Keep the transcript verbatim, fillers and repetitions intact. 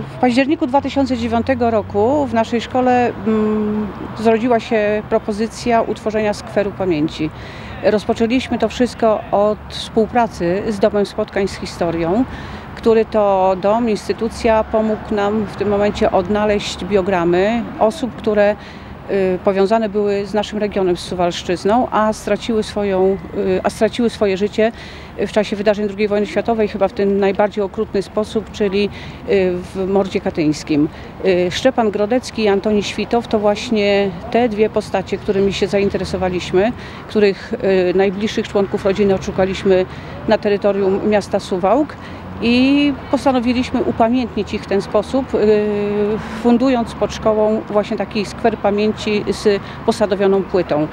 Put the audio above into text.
W październiku dwa tysiące dziewiątego roku w naszej szkole mm, zrodziła się propozycja utworzenia skweru pamięci. Rozpoczęliśmy to wszystko od współpracy z Domem Spotkań z Historią, który to dom, instytucja pomógł nam w tym momencie odnaleźć biogramy osób, które y, powiązane były z naszym regionem, z Suwalszczyzną, a straciły, swoją, y, a straciły swoje życie w czasie wydarzeń drugiej wojny światowej, chyba w ten najbardziej okrutny sposób, czyli y, w mordzie katyńskim. Y, Szczepan Grodecki i Antoni Świtow to właśnie te dwie postacie, którymi się zainteresowaliśmy, których y, najbliższych członków rodziny odszukaliśmy na terytorium miasta Suwałk. I postanowiliśmy upamiętnić ich w ten sposób, fundując pod szkołą właśnie taki skwer pamięci z posadowioną płytą.